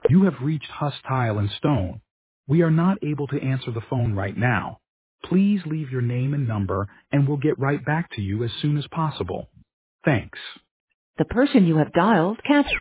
You have reached Huss Tile and Stone. We are not able to answer the phone right now. Please leave your name and number, and we'll get right back to you as soon as possible. Thanks. The person you have dialed can't